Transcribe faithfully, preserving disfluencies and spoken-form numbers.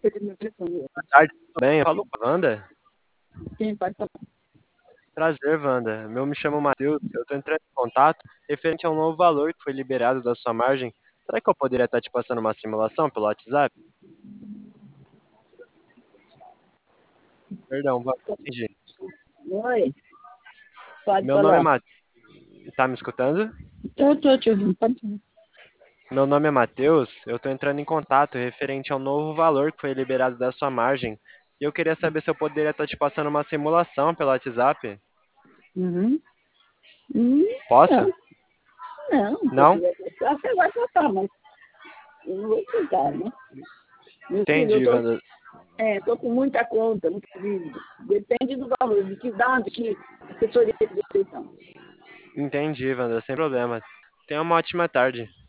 Boa tarde, tudo bem? Eu falo com a Wanda. Quem pode falar? Prazer, Wanda. Meu me chamo Matheus. Eu estou entrando em contato referente a um novo valor que foi liberado da sua margem. Será que eu poderia estar te passando uma simulação pelo WhatsApp? Perdão, Wanda, entendi. Oi, pode Meu nome é falar. Matheus. Tá me escutando? Eu tô te ouvindo, pode falar. Meu nome é Matheus. Eu estou entrando em contato referente ao novo valor que foi liberado da sua margem. E eu queria saber se eu poderia estar te passando uma simulação pelo WhatsApp. Uhum. Hum, Posso? não, não, se eu Não? quiser passar, você vai passar, mas eu não vou aceitar, né? Meu filho, eu Entendi, tô, Wanda. é, tô com muita conta, muita dívida. Depende do valor, de que dado que assessoria que vocês são. Entendi, Wanda, sem problema. Tenha uma ótima tarde.